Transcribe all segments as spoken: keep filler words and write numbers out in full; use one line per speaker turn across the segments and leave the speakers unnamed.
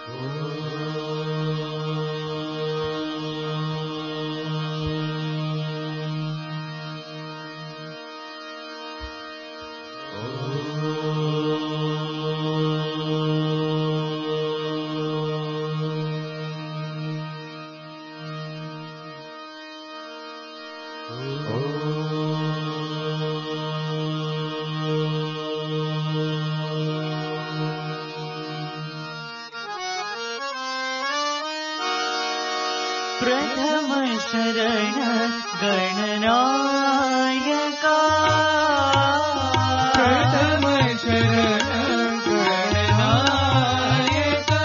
प्रथम शरण गणनायका प्रथम शरण गणनायका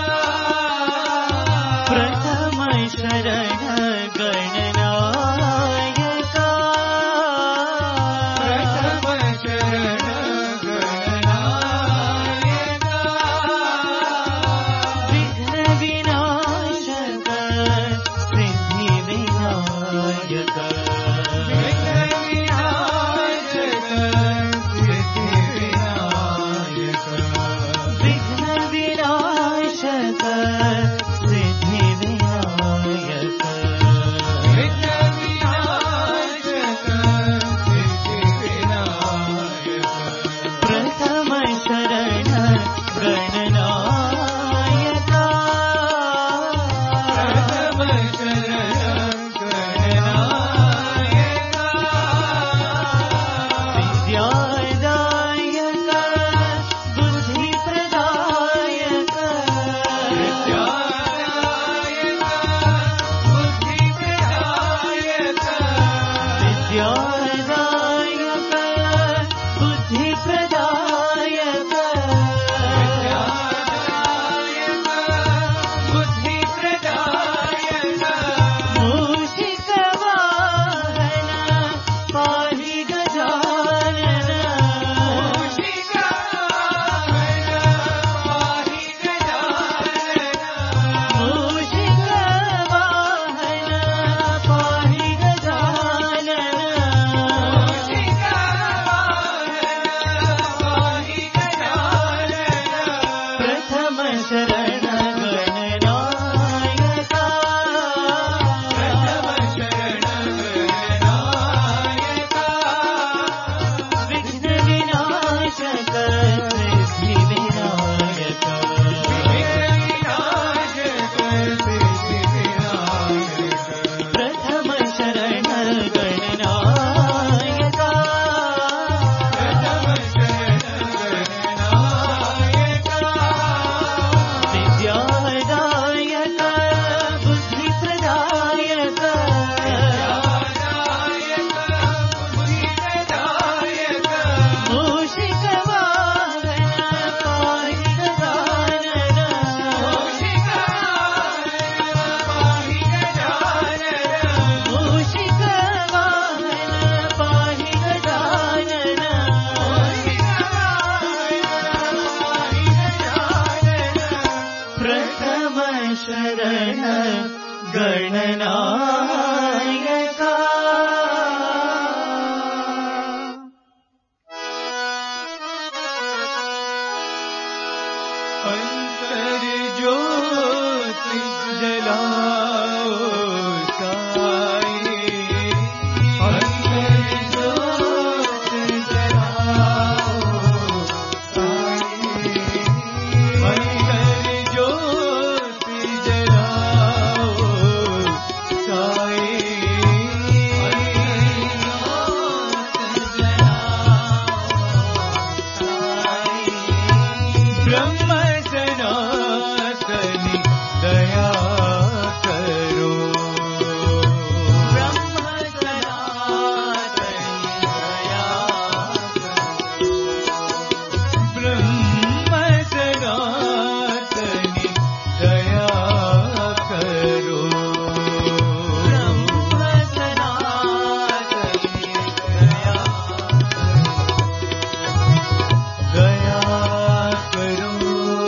प्रथम शरण गणनायका प्रथम शरण गणनायका विघ्न विनाशक शरण गणनायका अंतर ज्योति जलाओ साई अंतर ज्योति जलाओ साई अंतर ज्योति जलाओ साई ब्रह्म सनातनी दया करो ब्रह्म सनातनी दया करो ब्रह्म सनातनी दया करो ब्रह्म सनातनी दया दया करो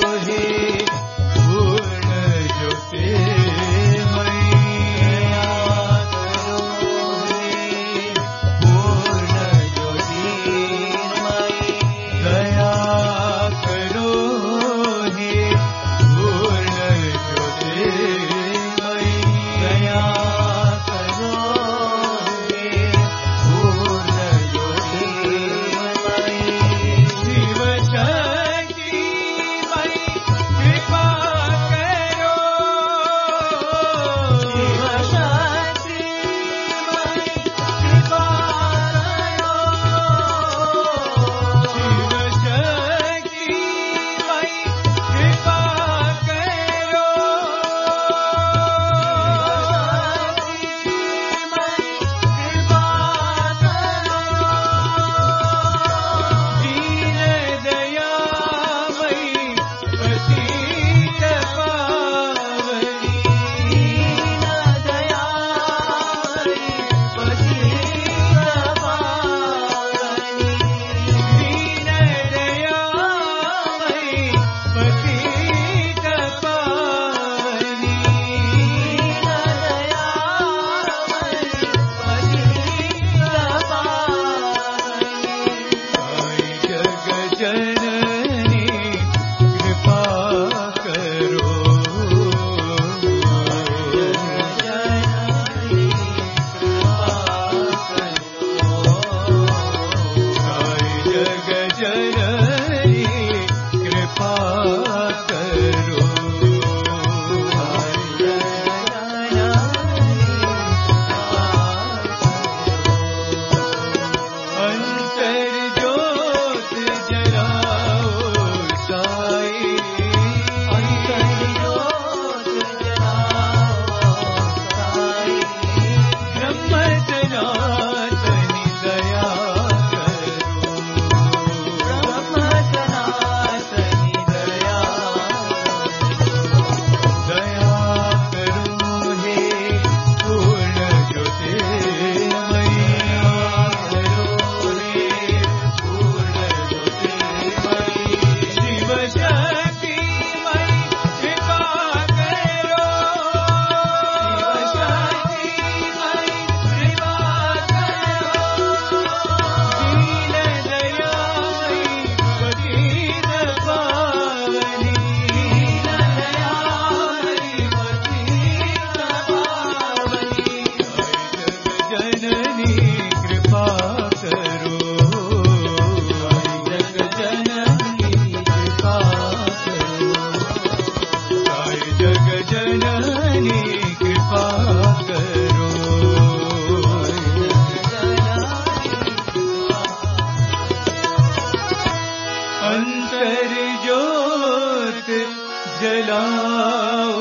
जलाओ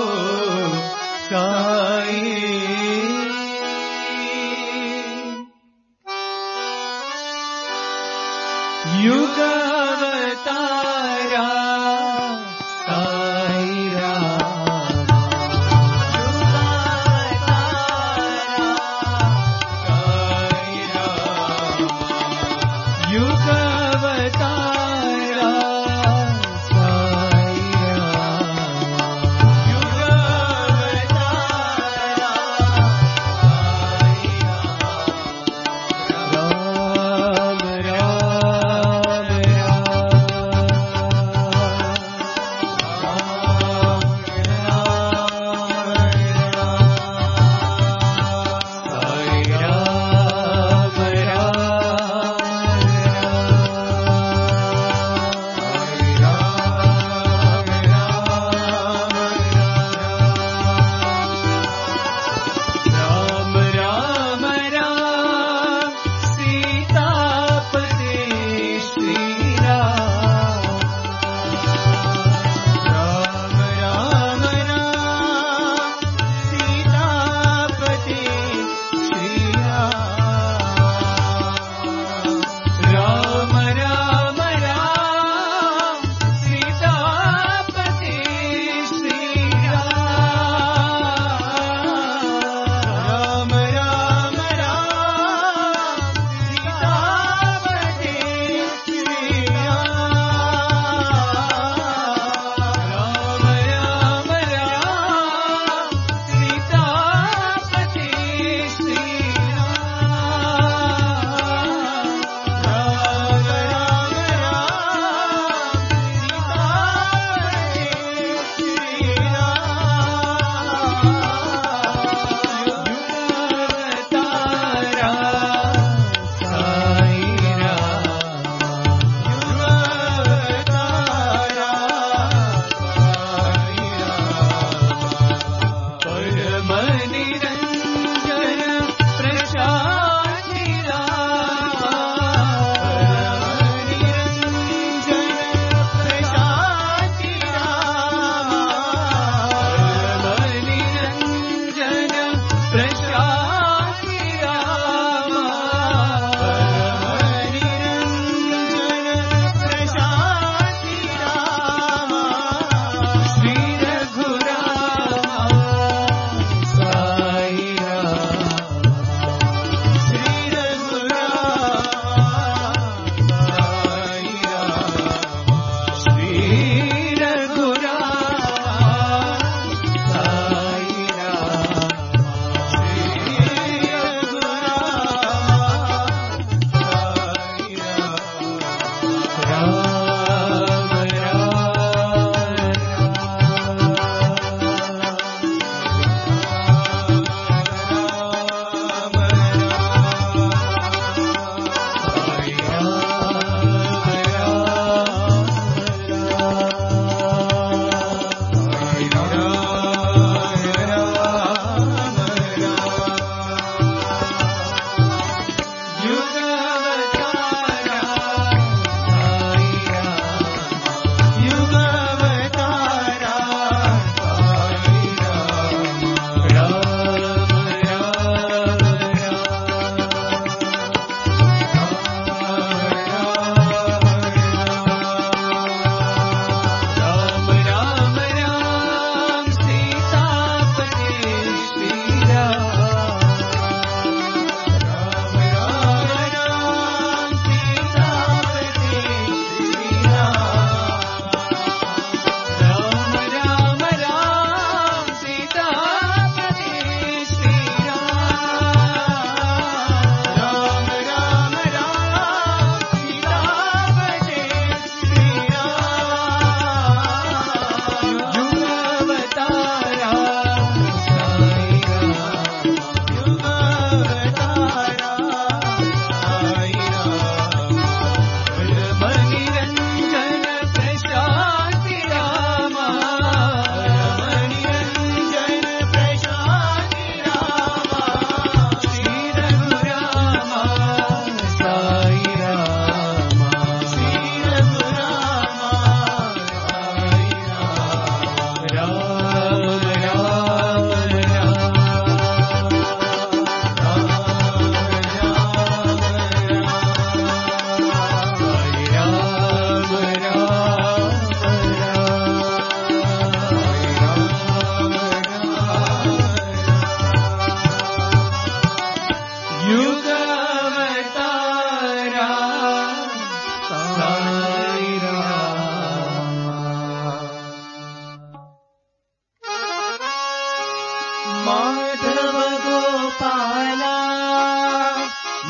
साई युग अवतारा साई रामा युग अवतारा साई रामा युग अवतारा साई रामा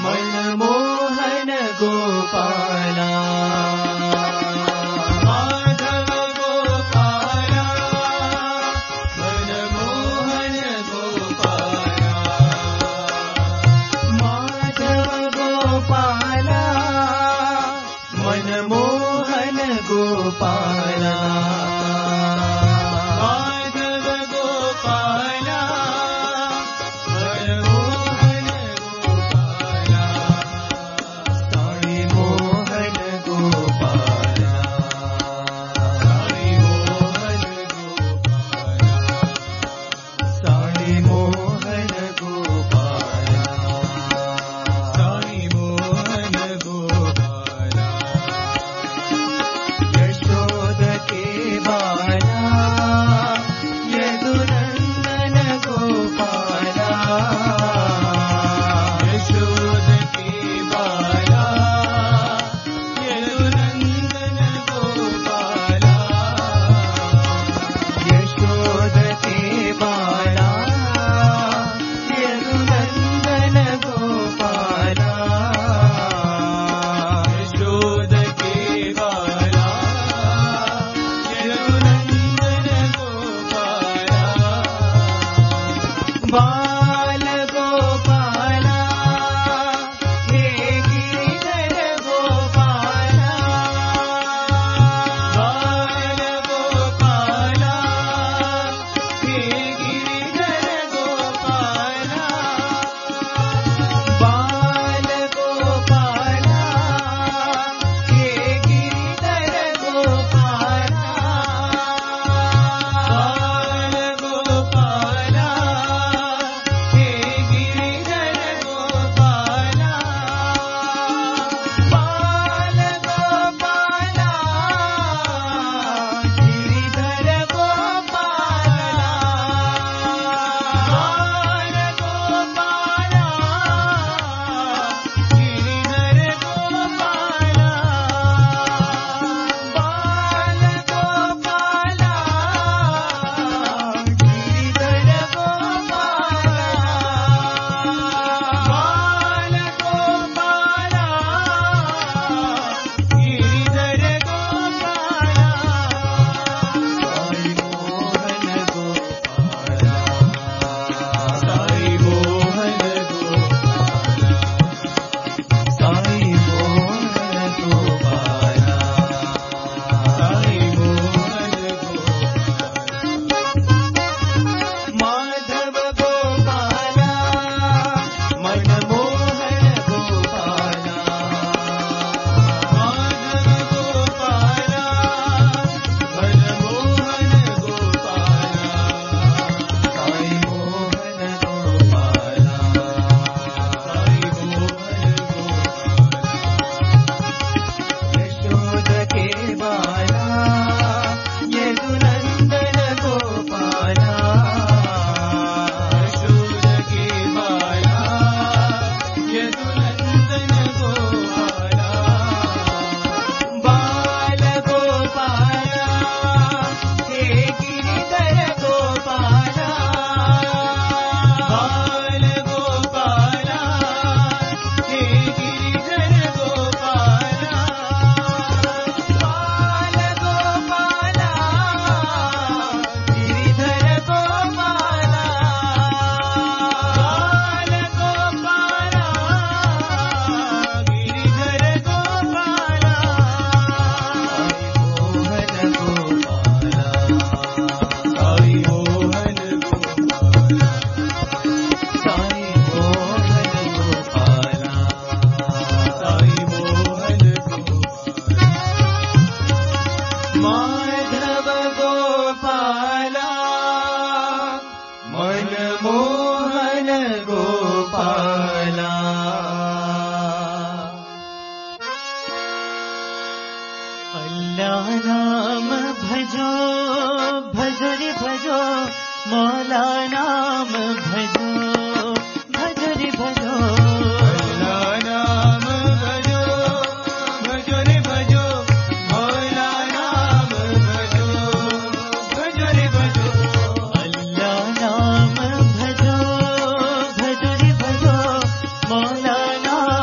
मनमोहन गोपाला माधव गोपाला मनमोहन गोपाला माधव गोपाला मनमोहन गोपाला माधव गोपाला मनमोहन गोपाला साई मोहन गोपाला साई मोहन गोपाला साई मोहन गोपाला साई मोहन गोपाला यशोद के बाला यदुनंदन गोपाला यशोद के बाला यदुनंदन गोपाला यशोद के बाला यदुनंदन गोपाला यशोद के बाला यदुनंदन गोपाला बाल गोपाला हे गिरिधर गोपाला बाल गोपाला हे गिरिधर गोपाला बाल गोपाला हे गिरिधर गोपाला बाल गोपाला हे गिरिधर गोपाला बाल गोपाला गिरिधर अल्लाह नाम भजो भजो रे भजो मौला नाम भजो भजो रे भजो अल्लाह नाम भजो भजो रे भजो मौला नाम भजो भजो रे भजो अल्लाह नाम भजो भजो रे भजो मौला नाम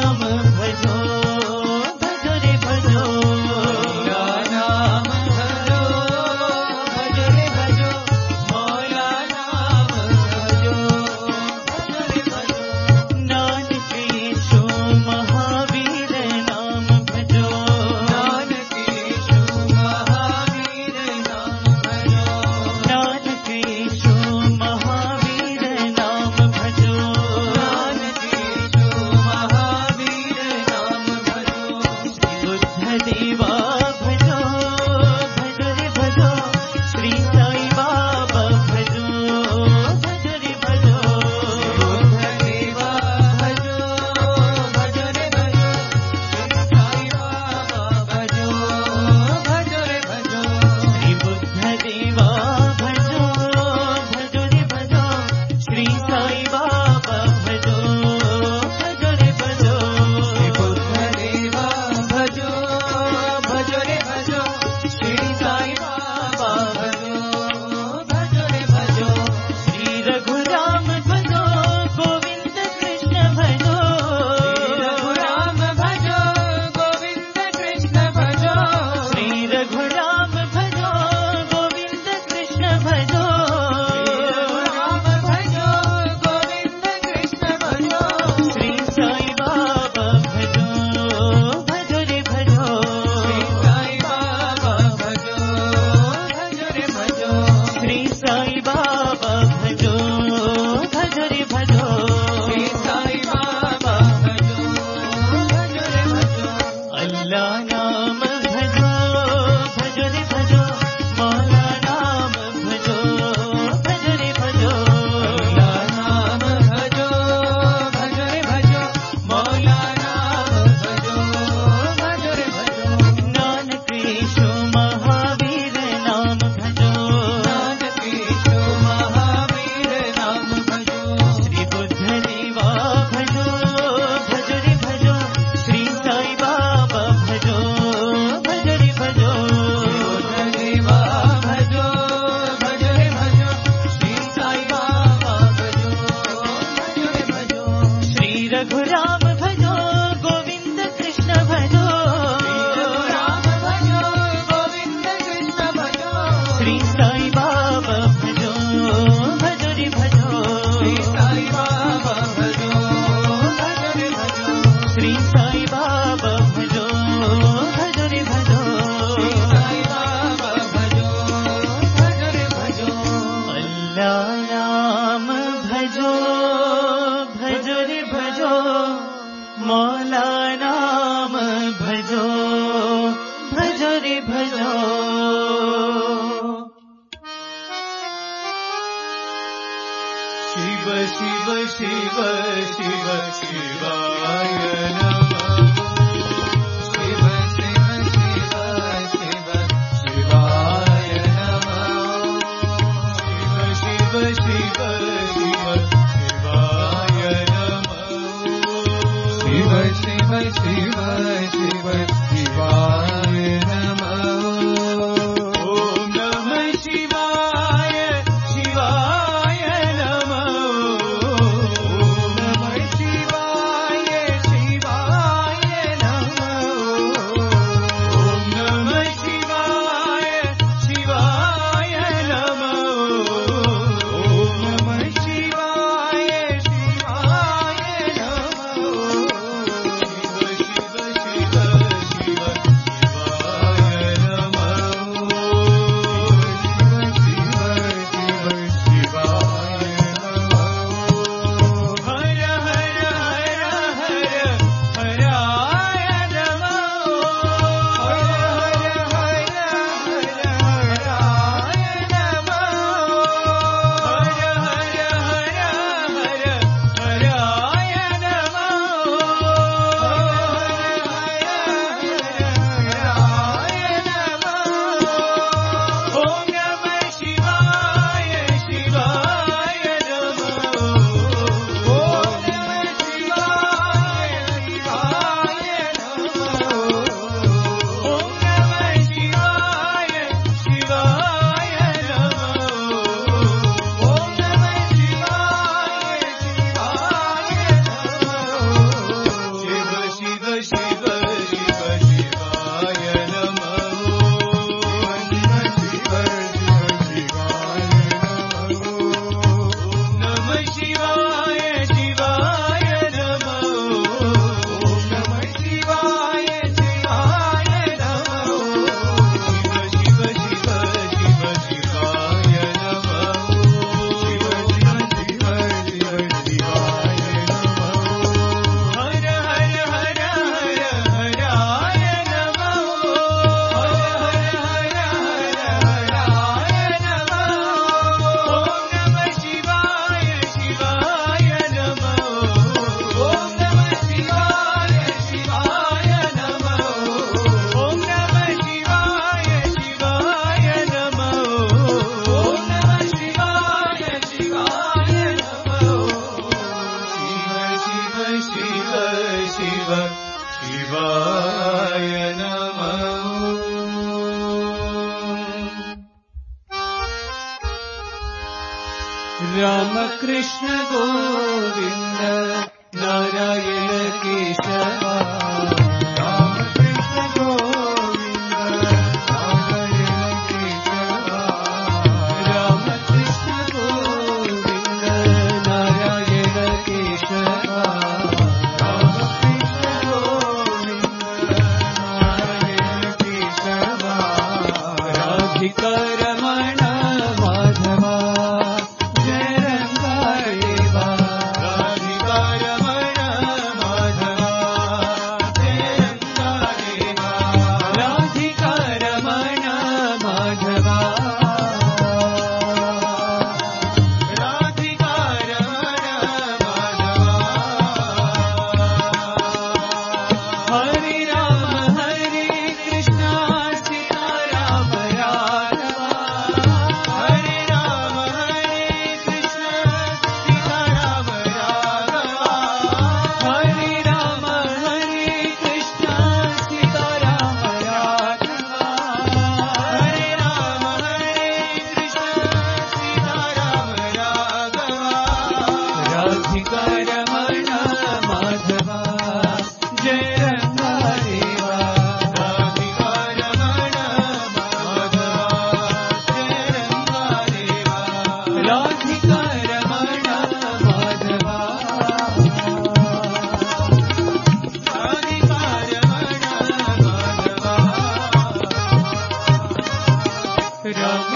श्री साई बाबा भजो भजो रे भजो श्री साई बाबा भजो भजो रे भजो श्री साई बाबा भजो भजो रे भजो श्री साई बाबा भजो भजो रे भजो अल्लाह नाम भजो भजो रे भजो मौला नाम भजो भजो रे भजो शिव शिव शिव शिव शिवाय नमः शिव शिव शिव शिव शिवाय नमः शिव शिव शिव शिव शिवाय नमः शिव शिव शिव शिव शिवाय नमः ओम नमः शिवाय शिवाय नमः ओम नमः शिवाय शिवाय नमः ओम नमः शिवाय शिवाय नमः ओम नमः शिवाय शिवाय राम कृष्ण गोविंद नारायण केशव राम कृष्ण गोविंद नारायण केशव राम कृष्ण गोविंद नारायण केशव राम कृष्ण गोविंद नारायण केशव राधिका रमण माधवा जय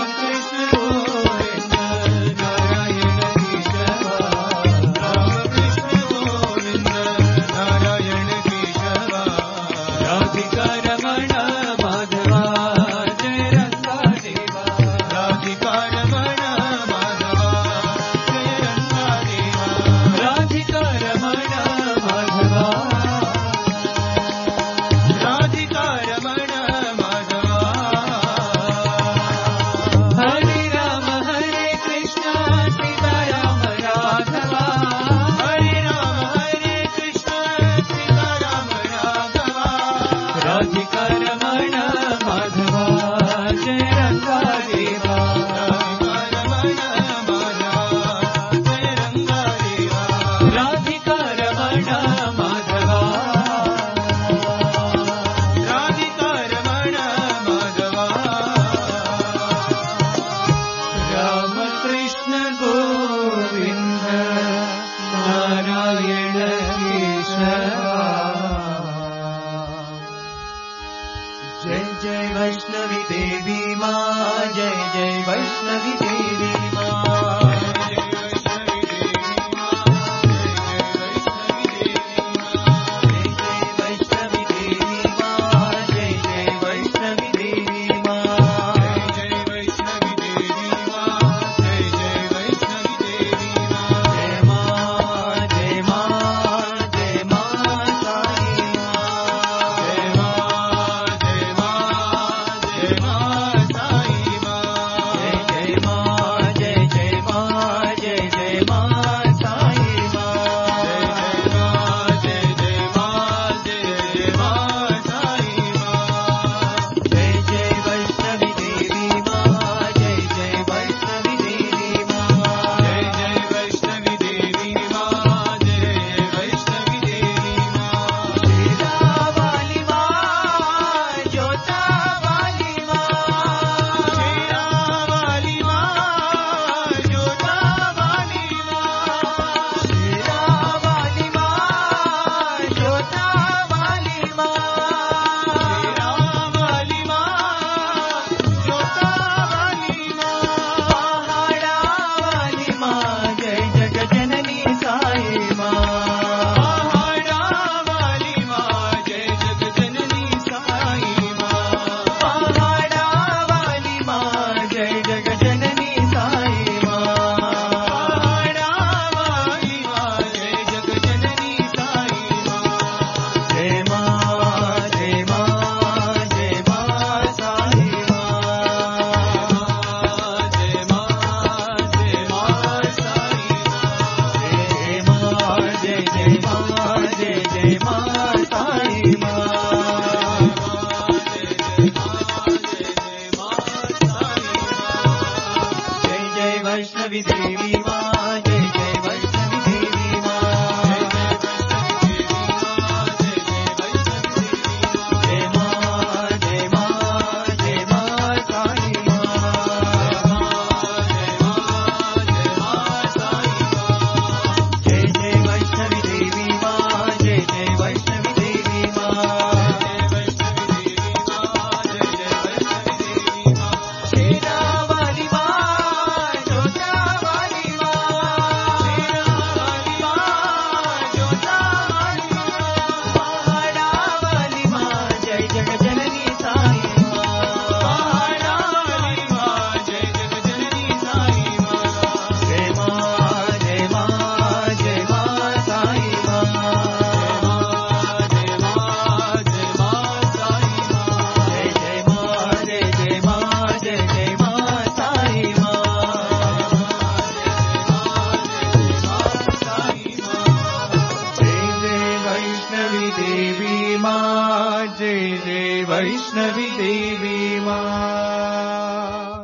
वैष्णवी देवी माँ।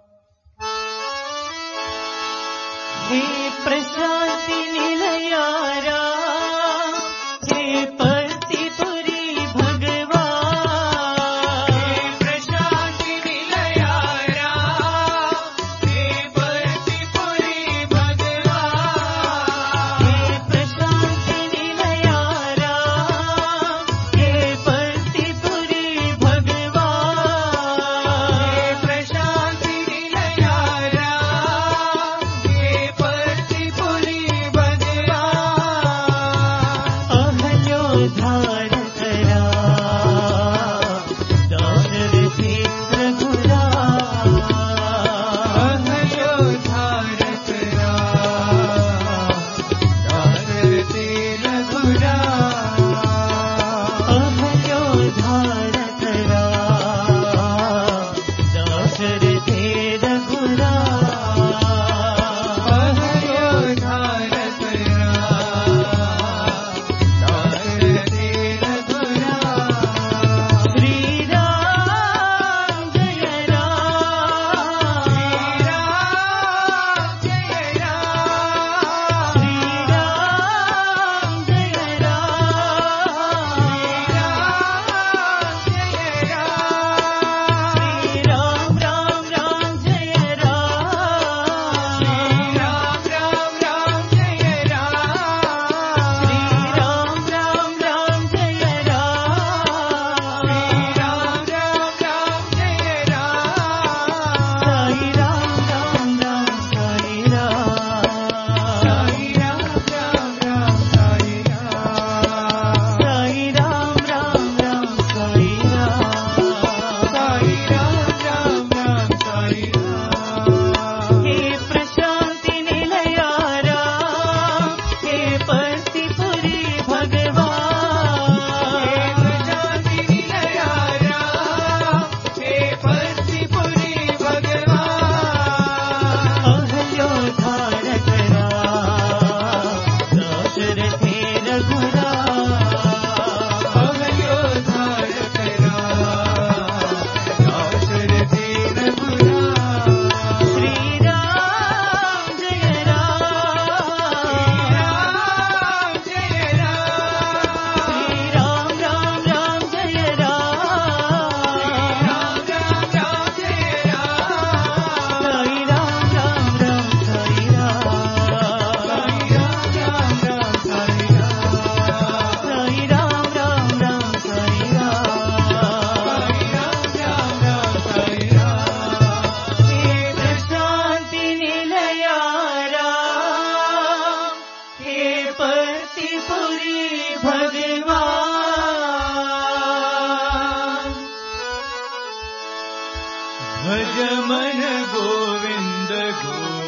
हे प्रशांति निलयारा, हे परतिपुरी भगवान।
हे प्रशांति निलयारा, हे परतिपुरी भगवान।
हे प्रशांति निलयारा, हे परतिपुरी भगवान।
हे प्रशांति निलयारा,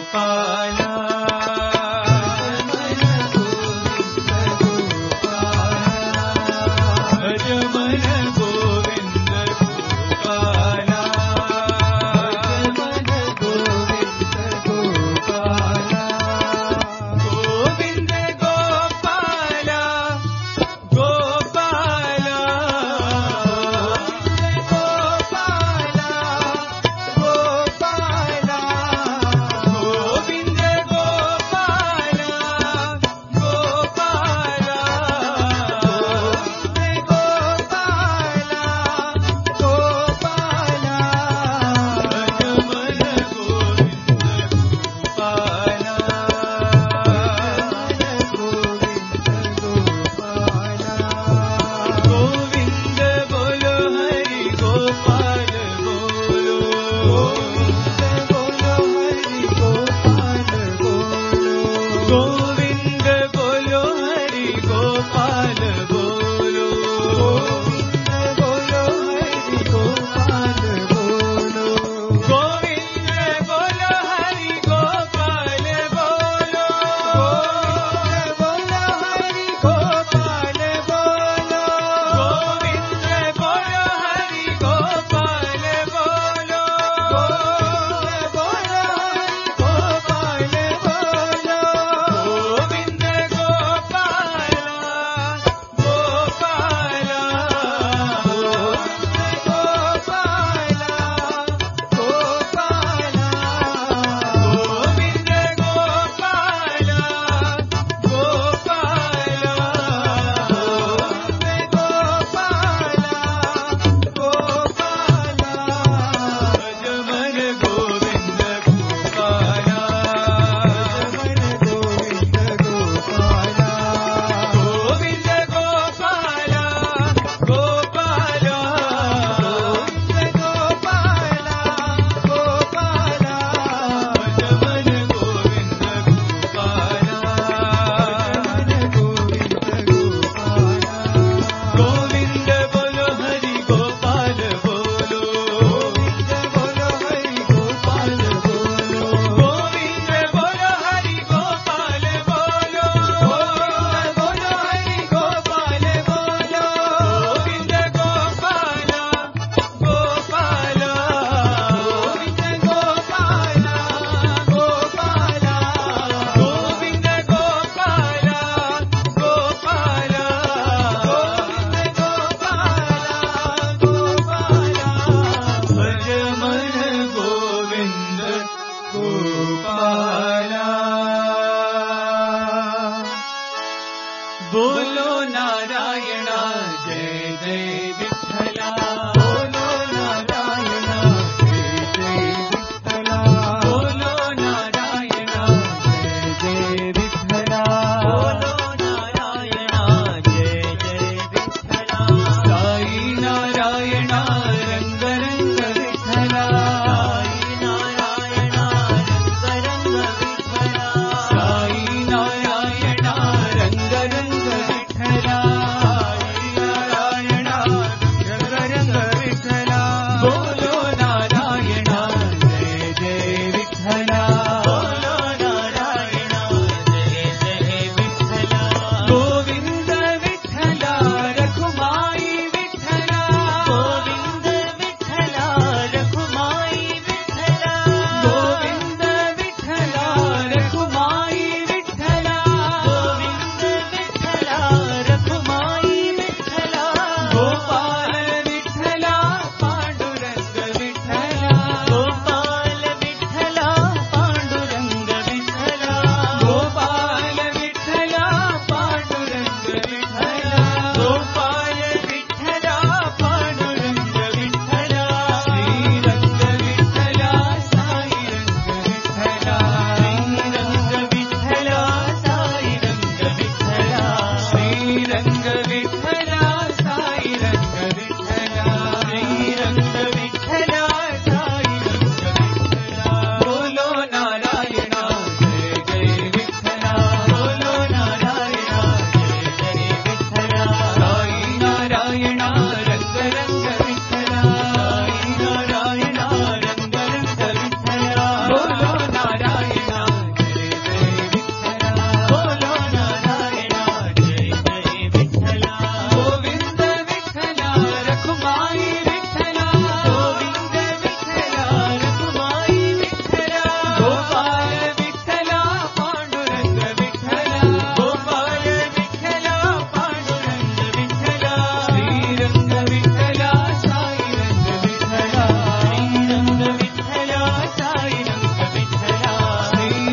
గోవింద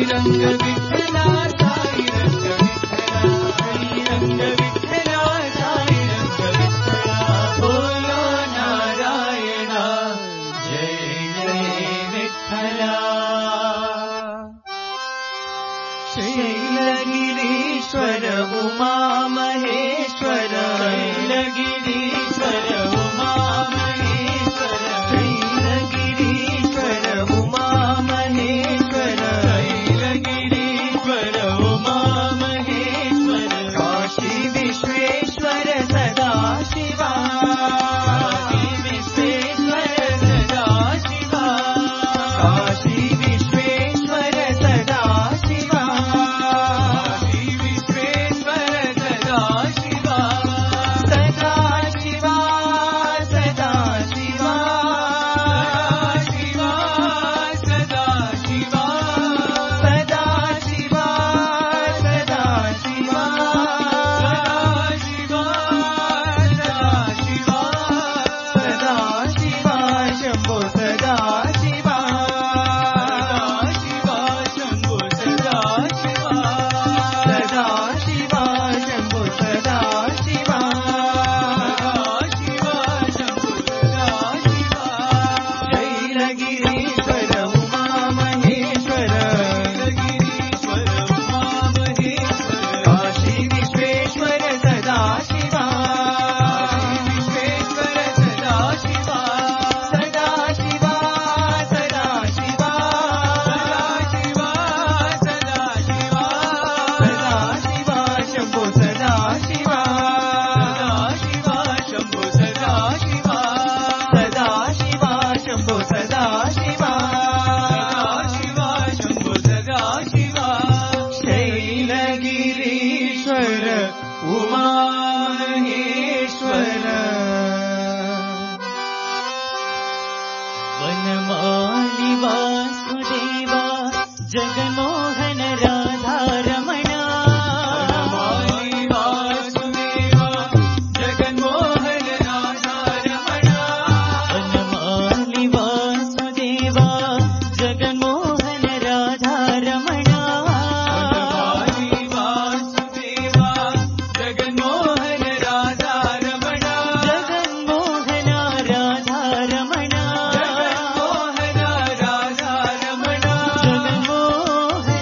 रंग विठ्ठला साई रंग विठ्ठला साई रंग विठ्ठला बोलो नारायण जय जय विठ्ठला शैलगिरीश्वर उमा महेश्वर शैलगिरीश्वर उमा महेश्वर शैलगिरीश्वर उमा महेश्वर शैलगिरीश्वर उमा महेश्वर काशी विश्वेश्वर सदा शिवा काशी विश्वेश्वर सदा शिवा काशी विश्वेश्वर सदा शिवा काशी विश्वेश्वर सदा शिवा सदा शिवा सदा शिवा शिवा सदा शिवा सदा शिवा सदा शिवा सदा शिवा सदा शिवा शंभो सदा शिवा शिवा शंभो सदा शिवा सदा शिवा शंभो सदा शिवा शिवा शंभो सदा शिवा शैलगिरीश्वर उमा महेश्वर शैलगिरीश्वर उमा महेश्वर काशी विश्वेश्वर सदा शिवा विश्वेश्वर सदा शिवा सदा शिवा सदा शिवा सदा शिवा सदा शिवा सदा शिवा शंभो सदा शिवा सदा शिवा शंभो सदा शिवा सदा शिवा शंभो सदा शिवा सदा शिवा शंभो सदा शिवा शैलगिरीश्वर उमा महेश्वर
वनमाली वासुदेवा जगन्मोहन राधा रमणा
वनमाली वासुदेवा जगन्मोहन राधा रमणा
वनमाली वासुदेवा जगन्मोहन राधा रमणा
वनमाली वासुदेवा जगन्मोहन राधा रमणा
जगन्मोहन राधा रमणा
जगन्मोहन राधा रमणा
जगन्मोहन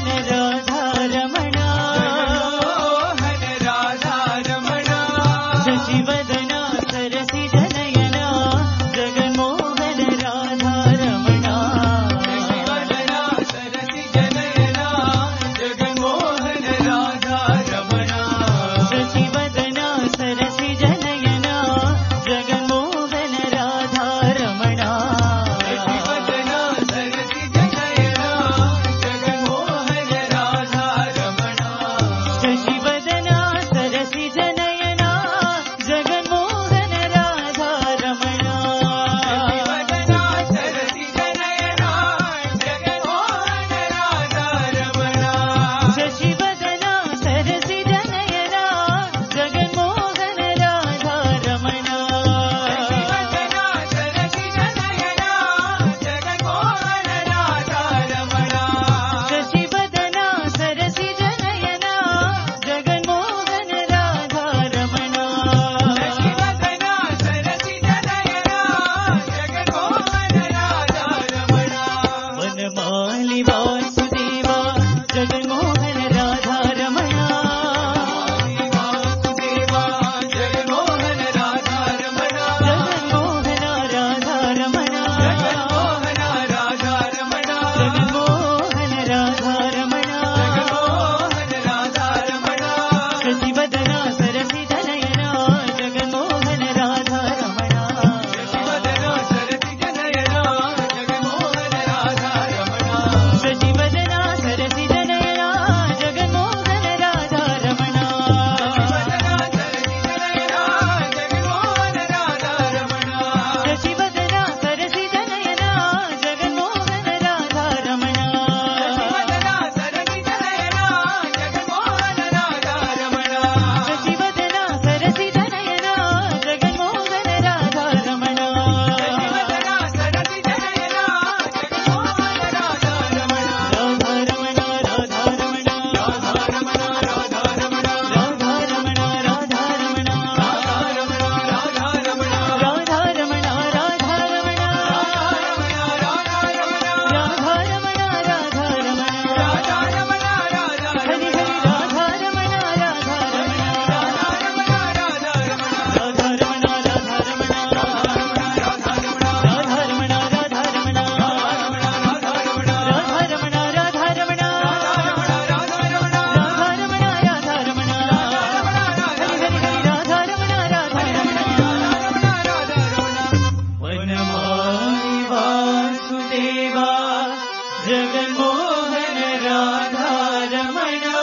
राधा रमणा।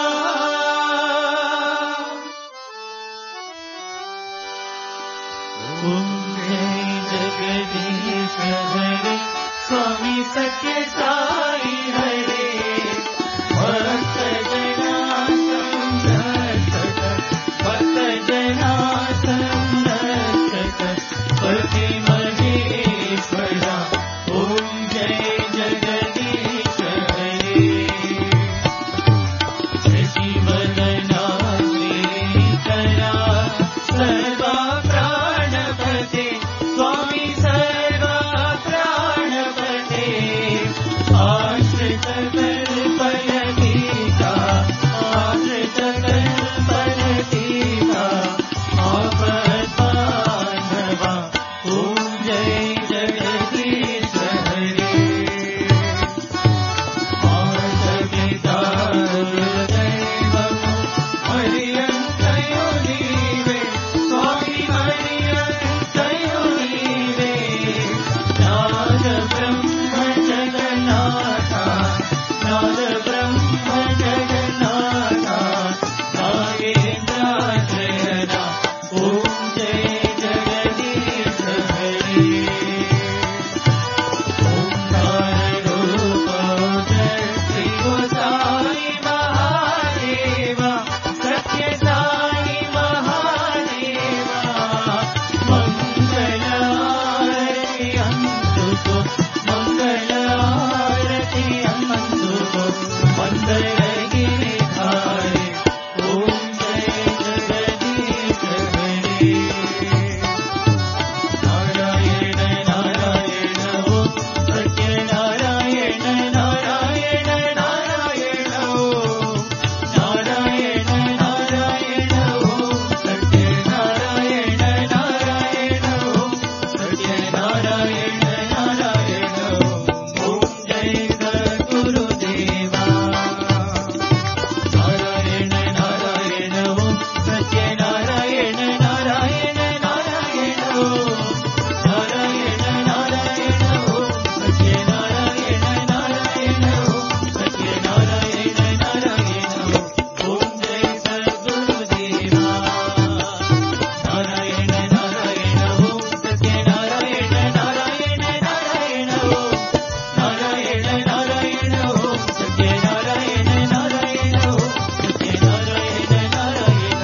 ओम जय जगदीश हरे स्वामी सत्य साई हरे भक्त जना संरक्षक भक्त जना संरक्षक पति महेश्वरा। ओम जय जगदीश हरे शशिवदना श्रीकरा सर्वा प्राणपते स्वामी सर्वा प्राणपते आश्रित कल्पलतीका आश्रित कल्पलतीका आपद्बान्धवा। ओम जय जगदीश हरे मातपिता दैवम् हरियन्तयो नीवे स्वामी हरियन्तयो नीवे नाद ब्रह्म जगन्नाथा नाद ब्रह्म जगन्नाथा नागेन्द्राश्रयना। ओम जय जगदीश हरे ओंकार रूप शिव साई महादेवा सत्य साई महादेवा मंगल आरती अंतुको मंगल आरती अंतुको मंदरगिरि धारे। ओम जय जगदीश हरे नारायण नारायण ओम सत्य नारायण नारायण नारायण ओम नारायण नारायण ओम सत्य नारायण नारायण ओम सत्य नारायण नारायण ओम जय सद्गुरुदेवा नारायण नारायण ओम सत्य नारायण नारायण नारायण ओम नारायण नारायण ओम सत्य नारायण नारायण ओम सत्य नारायण नारायण ओम जय सद्गुरुदेवा नारायण नारायण ओम सत्य नारायण नारायण नारायण ओम नारायण नारायण ओम सत्य नारायण नारायण ओम सत्य नारायण नारायण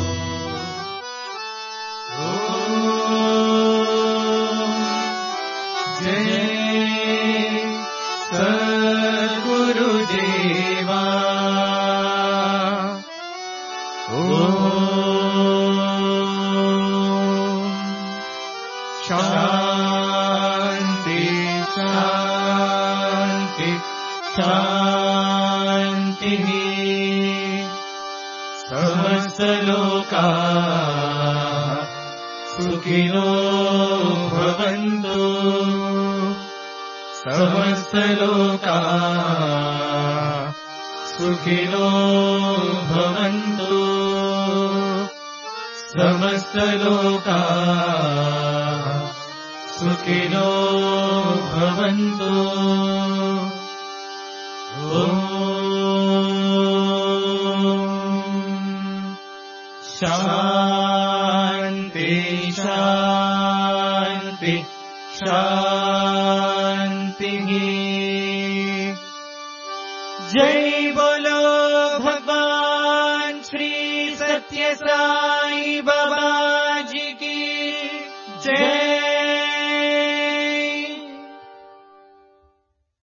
सुखिनो भवन्तु समस्त लोका सुखिनो भवन्तु समस्त लोका सुखिनो भवन्तु ॐ शान्ति शान्ति शान्तिः जय बोलो भगवान श्री सत्य साई बाबा जी की जय।